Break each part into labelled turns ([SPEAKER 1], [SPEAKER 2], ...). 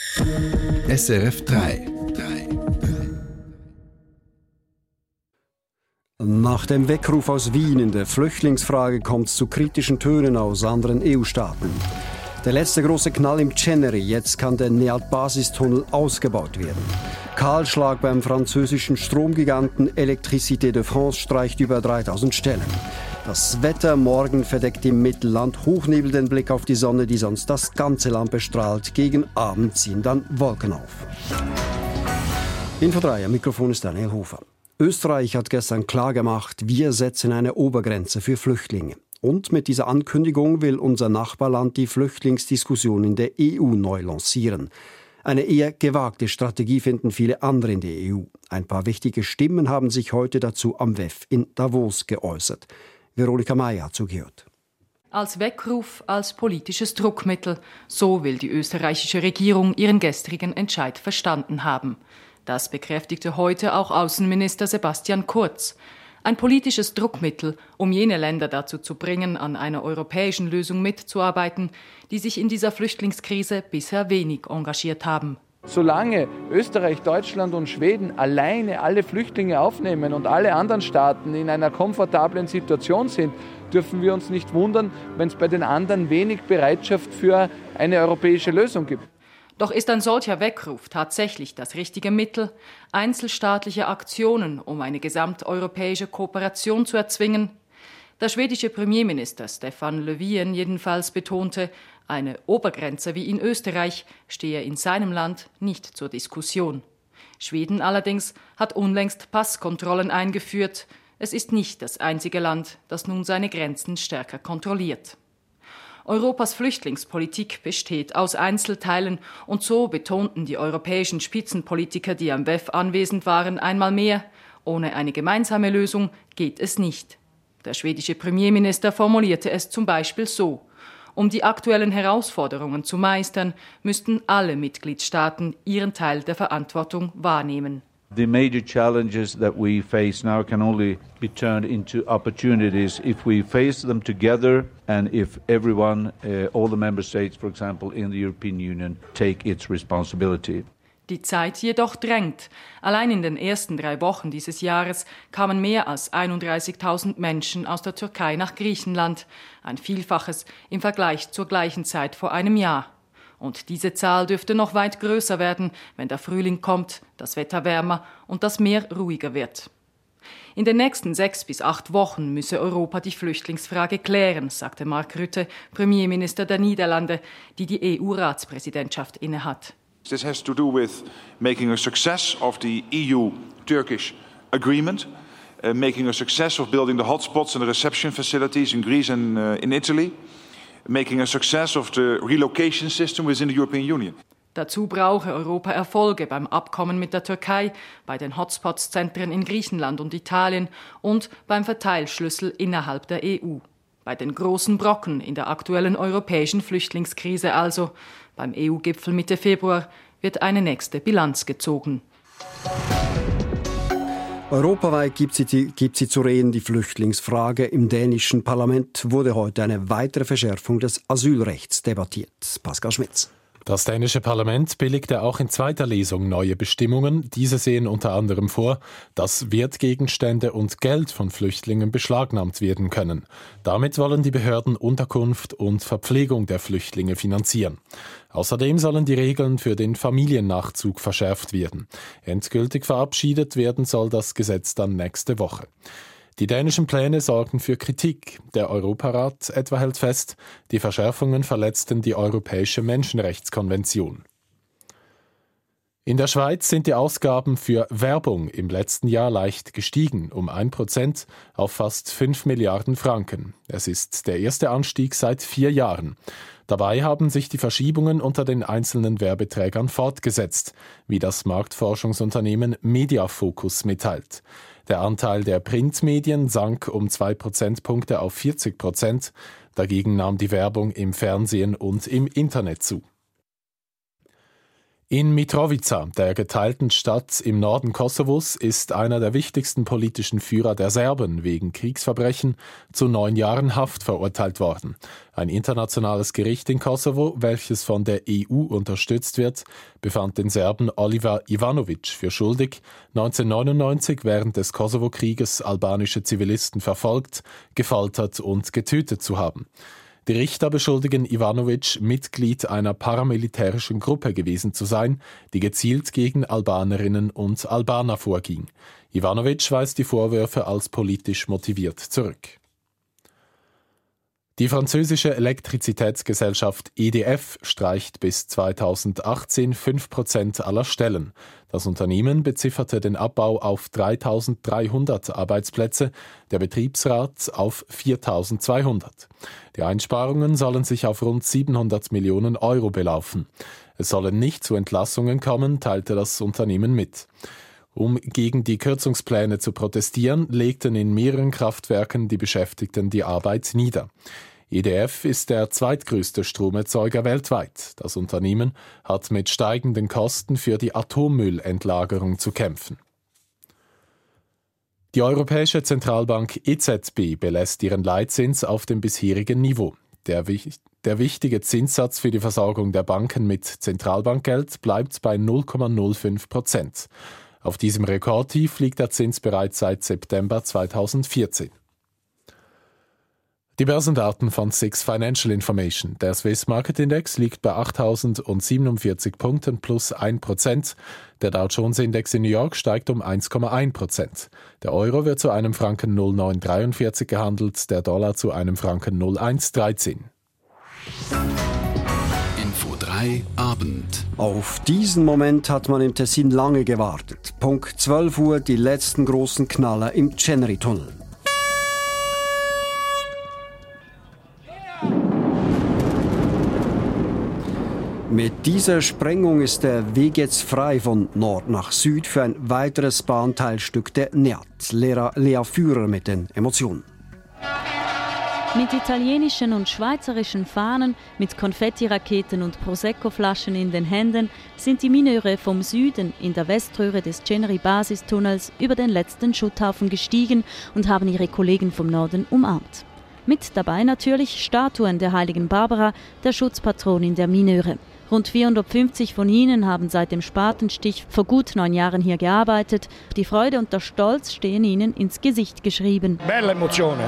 [SPEAKER 1] SRF 3.
[SPEAKER 2] Nach dem Weckruf aus Wien in der Flüchtlingsfrage kommt es zu kritischen Tönen aus anderen EU-Staaten. Der letzte große Knall im Chenery, jetzt kann der NEAT-Basistunnel ausgebaut werden. Kahlschlag beim französischen Stromgiganten Électricité de France streicht über 3000 Stellen. Das Wetter morgen verdeckt im Mittelland Hochnebel den Blick auf die Sonne, die sonst das ganze Land bestrahlt. Gegen Abend ziehen dann Wolken auf. Info 3, am Mikrofon ist Daniel Hofer. Österreich hat gestern klargemacht, wir setzen eine Obergrenze für Flüchtlinge. Und mit dieser Ankündigung will unser Nachbarland die Flüchtlingsdiskussion in der EU neu lancieren. Eine eher gewagte Strategie finden viele andere in der EU. Ein paar wichtige Stimmen haben sich heute dazu am WEF in Davos geäußert. Veronika Mayer hat zugehört.
[SPEAKER 3] Als Weckruf, als politisches Druckmittel, so will die österreichische Regierung ihren gestrigen Entscheid verstanden haben. Das bekräftigte heute auch Außenminister Sebastian Kurz. Ein politisches Druckmittel, um jene Länder dazu zu bringen, an einer europäischen Lösung mitzuarbeiten, die sich in dieser Flüchtlingskrise bisher wenig engagiert haben.
[SPEAKER 4] Solange Österreich, Deutschland und Schweden alleine alle Flüchtlinge aufnehmen und alle anderen Staaten in einer komfortablen Situation sind, dürfen wir uns nicht wundern, wenn es bei den anderen wenig Bereitschaft für eine europäische Lösung gibt.
[SPEAKER 3] Doch ist ein solcher Weckruf tatsächlich das richtige Mittel, einzelstaatliche Aktionen, um eine gesamteuropäische Kooperation zu erzwingen? Der schwedische Premierminister Stefan Löfven jedenfalls betonte, eine Obergrenze wie in Österreich stehe in seinem Land nicht zur Diskussion. Schweden allerdings hat unlängst Passkontrollen eingeführt. Es ist nicht das einzige Land, das nun seine Grenzen stärker kontrolliert. Europas Flüchtlingspolitik besteht aus Einzelteilen und so betonten die europäischen Spitzenpolitiker, die am WEF anwesend waren, einmal mehr, ohne eine gemeinsame Lösung geht es nicht. Der schwedische Premierminister formulierte es zum Beispiel so: Um die aktuellen Herausforderungen zu meistern, müssten alle Mitgliedstaaten ihren Teil der Verantwortung wahrnehmen.
[SPEAKER 5] The major challenges that we face now can only be turned into opportunities if we face them together and if everyone, all the member states, for example, in the European Union, take its responsibility.
[SPEAKER 3] Die Zeit jedoch drängt. Allein in den ersten 3 Wochen dieses Jahres kamen mehr als 31.000 Menschen aus der Türkei nach Griechenland, ein Vielfaches im Vergleich zur gleichen Zeit vor einem Jahr. Und diese Zahl dürfte noch weit größer werden, wenn der Frühling kommt, das Wetter wärmer und das Meer ruhiger wird. In den nächsten 6 bis 8 Wochen müsse Europa die Flüchtlingsfrage klären, sagte Mark Rutte, Premierminister der Niederlande, die die EU-Ratspräsidentschaft innehat.
[SPEAKER 6] This has to do with making a success of the EU-Turkish agreement, making a success of building the hotspots and the reception facilities in Greece and in Italy, making a success of the relocation system within the European Union.
[SPEAKER 3] Dazu brauche Europa Erfolge beim Abkommen mit der Türkei, bei den Hotspots-Zentren in Griechenland und Italien und beim Verteilschlüssel innerhalb der EU. Bei den großen Brocken in der aktuellen europäischen Flüchtlingskrise also. Beim EU-Gipfel Mitte Februar wird eine nächste Bilanz gezogen.
[SPEAKER 2] Europaweit gibt sie zu reden, die Flüchtlingsfrage. Im dänischen Parlament wurde heute eine weitere Verschärfung des Asylrechts debattiert. Pascal Schmitz.
[SPEAKER 7] Das dänische Parlament billigte auch in zweiter Lesung neue Bestimmungen. Diese sehen unter anderem vor, dass Wertgegenstände und Geld von Flüchtlingen beschlagnahmt werden können. Damit wollen die Behörden Unterkunft und Verpflegung der Flüchtlinge finanzieren. Außerdem sollen die Regeln für den Familiennachzug verschärft werden. Endgültig verabschiedet werden soll das Gesetz dann nächste Woche. Die dänischen Pläne sorgen für Kritik. Der Europarat etwa hält fest, die Verschärfungen verletzten die Europäische Menschenrechtskonvention. In der Schweiz sind die Ausgaben für Werbung im letzten Jahr leicht gestiegen, um 1% auf fast 5 Milliarden Franken. Es ist der erste Anstieg seit 4 Jahren. Dabei haben sich die Verschiebungen unter den einzelnen Werbeträgern fortgesetzt, wie das Marktforschungsunternehmen Mediafocus mitteilt. Der Anteil der Printmedien sank um 2 Prozentpunkte auf 40%. Dagegen nahm die Werbung im Fernsehen und im Internet zu. In Mitrovica, der geteilten Stadt im Norden Kosovos, ist einer der wichtigsten politischen Führer der Serben wegen Kriegsverbrechen zu 9 Jahren Haft verurteilt worden. Ein internationales Gericht in Kosovo, welches von der EU unterstützt wird, befand den Serben Oliver Ivanović für schuldig, 1999 während des Kosovo-Krieges albanische Zivilisten verfolgt, gefoltert und getötet zu haben. Die Richter beschuldigen Ivanović, Mitglied einer paramilitärischen Gruppe gewesen zu sein, die gezielt gegen Albanerinnen und Albaner vorging. Ivanović weist die Vorwürfe als politisch motiviert zurück. Die französische Elektrizitätsgesellschaft EDF streicht bis 2018 5% aller Stellen. Das Unternehmen bezifferte den Abbau auf 3.300 Arbeitsplätze, der Betriebsrat auf 4.200. Die Einsparungen sollen sich auf rund 700 Millionen Euro belaufen. Es sollen nicht zu Entlassungen kommen, teilte das Unternehmen mit. Um gegen die Kürzungspläne zu protestieren, legten in mehreren Kraftwerken die Beschäftigten die Arbeit nieder. EDF ist der zweitgrößte Stromerzeuger weltweit. Das Unternehmen hat mit steigenden Kosten für die Atommüllentlagerung zu kämpfen. Die Europäische Zentralbank EZB belässt ihren Leitzins auf dem bisherigen Niveau. Der wichtige Zinssatz für die Versorgung der Banken mit Zentralbankgeld bleibt bei 0,05%. Auf diesem Rekordtief liegt der Zins bereits seit September 2014. Die Börsendaten von SIX Financial Information. Der Swiss Market Index liegt bei 8.047 Punkten plus 1%. Der Dow Jones Index in New York steigt um 1,1%. Der Euro wird zu einem Franken 0,943 gehandelt, der Dollar zu einem Franken 0,113.
[SPEAKER 1] Info 3 Abend.
[SPEAKER 2] Auf diesen Moment hat man im Tessin lange gewartet. Punkt 12 Uhr die letzten großen Knaller im Ceneri-Tunnel. Mit dieser Sprengung ist der Weg jetzt frei von Nord nach Süd für ein weiteres Bahnteilstück der NEAT. Lea Führer mit den Emotionen.
[SPEAKER 8] Mit italienischen und schweizerischen Fahnen, mit Konfettiraketen und Prosecco-Flaschen in den Händen sind die Mineure vom Süden in der Weströhre des Ceneri-Basistunnels über den letzten Schutthaufen gestiegen und haben ihre Kollegen vom Norden umarmt. Mit dabei natürlich Statuen der heiligen Barbara, der Schutzpatronin der Mineure. Rund 450 von ihnen haben seit dem Spatenstich vor gut 9 Jahren hier gearbeitet. Die Freude und der Stolz stehen ihnen ins Gesicht geschrieben.
[SPEAKER 9] Bella emozione,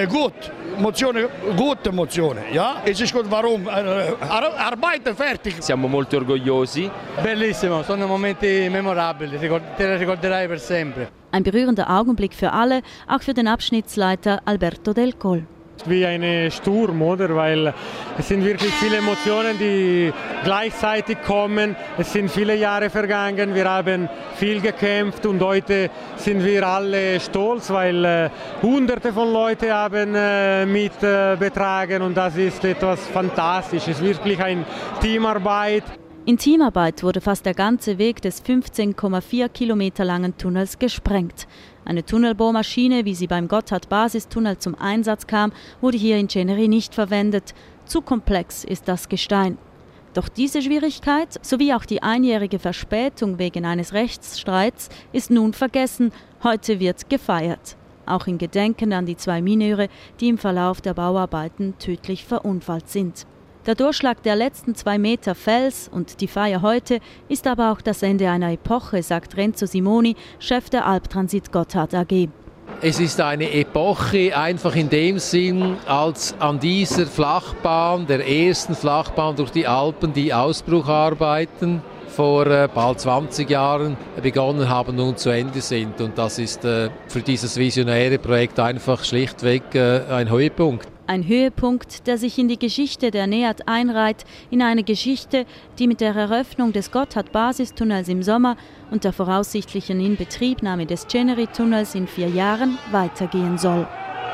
[SPEAKER 9] gute emozione, ja? Es ist gut, warum? Arbeit fertig.
[SPEAKER 10] Siamo molto orgogliosi.
[SPEAKER 11] Bellissimo, sono momenti memorabili, te la ricorderai per sempre.
[SPEAKER 8] Ein berührender Augenblick für alle, auch für den Abschnittsleiter Alberto Del Col.
[SPEAKER 11] Wie ein Sturm, oder? Weil es sind wirklich viele Emotionen, die gleichzeitig kommen. Es sind viele Jahre vergangen, wir haben viel gekämpft und heute sind wir alle stolz, weil Hunderte von Leuten haben mit betragen und das ist etwas Fantastisches, wirklich eine Teamarbeit.
[SPEAKER 8] In Teamarbeit wurde fast der ganze Weg des 15,4 Kilometer langen Tunnels gesprengt. Eine Tunnelbohrmaschine, wie sie beim Gotthard-Basistunnel zum Einsatz kam, wurde hier in Ceneri nicht verwendet. Zu komplex ist das Gestein. Doch diese Schwierigkeit, sowie auch die einjährige Verspätung wegen eines Rechtsstreits, ist nun vergessen. Heute wird gefeiert. Auch in Gedenken an die 2 Mineure, die im Verlauf der Bauarbeiten tödlich verunfallt sind. Der Durchschlag der letzten 2 Meter Fels und die Feier heute ist aber auch das Ende einer Epoche, sagt Renzo Simoni, Chef der Alptransit Gotthard AG.
[SPEAKER 12] Es ist eine Epoche einfach in dem Sinn, als an dieser Flachbahn, der ersten Flachbahn durch die Alpen, die Ausbrucharbeiten vor bald 20 Jahren begonnen haben, nun zu Ende sind. Und das ist für dieses visionäre Projekt einfach schlichtweg ein Höhepunkt.
[SPEAKER 8] Ein Höhepunkt, der sich in die Geschichte der NEAT einreiht, in eine Geschichte, die mit der Eröffnung des Gotthard-Basistunnels im Sommer und der voraussichtlichen Inbetriebnahme des Ceneri-Tunnels in 4 Jahren weitergehen soll.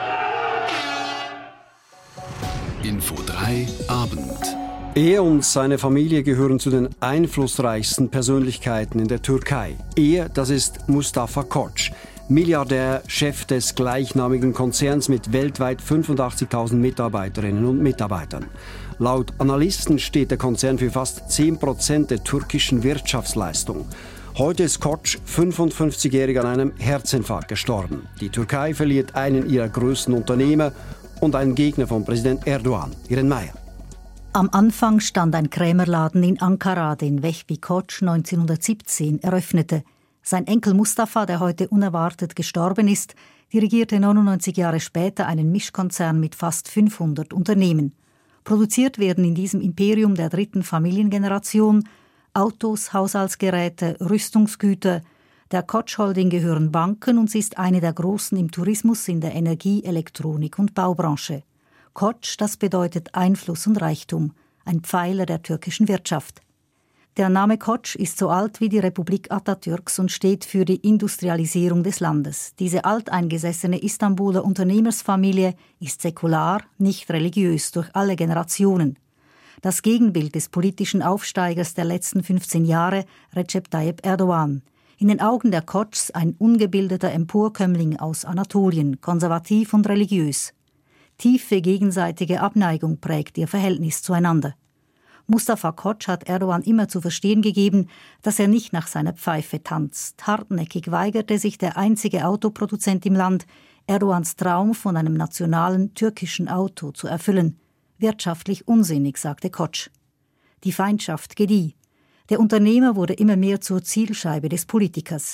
[SPEAKER 1] Info 3 Abend.
[SPEAKER 2] Er und seine Familie gehören zu den einflussreichsten Persönlichkeiten in der Türkei. Er, das ist Mustafa Koç. Milliardär, Chef des gleichnamigen Konzerns mit weltweit 85.000 Mitarbeiterinnen und Mitarbeitern. Laut Analysten steht der Konzern für fast 10% der türkischen Wirtschaftsleistung. Heute ist Koç, 55-jährig, an einem Herzinfarkt gestorben. Die Türkei verliert einen ihrer größten Unternehmer und einen Gegner von Präsident Erdogan, Irene Meyer.
[SPEAKER 10] Am Anfang stand ein Krämerladen in Ankara, den Vehbi Koç 1917 eröffnete. Sein Enkel Mustafa, der heute unerwartet gestorben ist, dirigierte 99 Jahre später einen Mischkonzern mit fast 500 Unternehmen. Produziert werden in diesem Imperium der dritten Familiengeneration Autos, Haushaltsgeräte, Rüstungsgüter. Der Koç Holding gehören Banken und sie ist eine der großen im Tourismus, in der Energie-, Elektronik- und Baubranche. Koç, das bedeutet Einfluss und Reichtum, ein Pfeiler der türkischen Wirtschaft. Der Name Koç ist so alt wie die Republik Atatürks und steht für die Industrialisierung des Landes. Diese alteingesessene Istanbuler Unternehmersfamilie ist säkular, nicht religiös, durch alle Generationen. Das Gegenbild des politischen Aufsteigers der letzten 15 Jahre, Recep Tayyip Erdogan. In den Augen der Koçs ein ungebildeter Emporkömmling aus Anatolien, konservativ und religiös. Tiefe gegenseitige Abneigung prägt ihr Verhältnis zueinander. Mustafa Koç hat Erdogan immer zu verstehen gegeben, dass er nicht nach seiner Pfeife tanzt. Hartnäckig weigerte sich der einzige Autoproduzent im Land, Erdogans Traum von einem nationalen türkischen Auto zu erfüllen. Wirtschaftlich unsinnig, sagte Koç. Die Feindschaft gedieh. Der Unternehmer wurde immer mehr zur Zielscheibe des Politikers.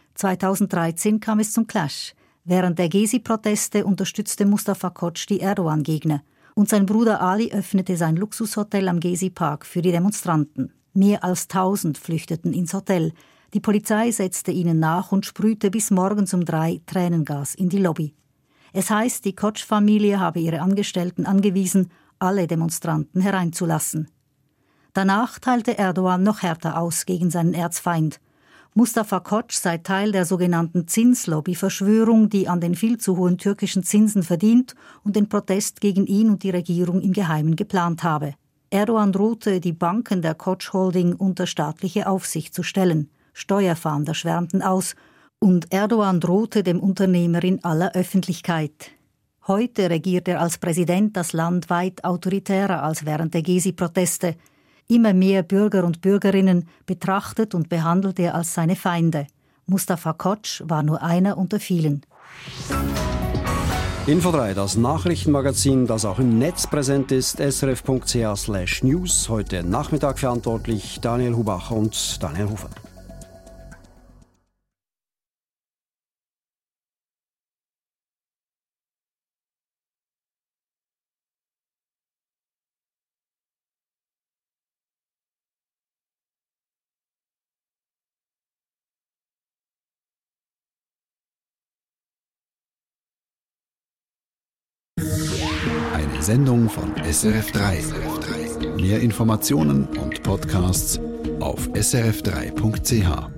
[SPEAKER 10] 2013 kam es zum Clash. Während der Gezi-Proteste unterstützte Mustafa Koç die Erdogan-Gegner. Und sein Bruder Ali öffnete sein Luxushotel am Gezi-Park für die Demonstranten. Mehr als 1000 flüchteten ins Hotel. Die Polizei setzte ihnen nach und sprühte bis morgens um 3 Tränengas in die Lobby. Es heißt, die Koç-Familie habe ihre Angestellten angewiesen, alle Demonstranten hereinzulassen. Danach teilte Erdogan noch härter aus gegen seinen Erzfeind. Mustafa Koç sei Teil der sogenannten Zinslobby-Verschwörung, die an den viel zu hohen türkischen Zinsen verdient und den Protest gegen ihn und die Regierung im Geheimen geplant habe. Erdogan drohte, die Banken der Koç Holding unter staatliche Aufsicht zu stellen. Steuerfahnder schwärmten aus und Erdogan drohte dem Unternehmer in aller Öffentlichkeit. Heute regiert er als Präsident das Land weit autoritärer als während der Gezi-Proteste. Immer mehr Bürger und Bürgerinnen betrachtet und behandelt er als seine Feinde. Mustafa Koç war nur einer unter vielen.
[SPEAKER 2] Info 3, das Nachrichtenmagazin, das auch im Netz präsent ist, srf.ch/news. Heute Nachmittag verantwortlich Daniel Hubach und Daniel Hofer.
[SPEAKER 1] Eine Sendung von SRF 3. Mehr Informationen und Podcasts auf srf3.ch.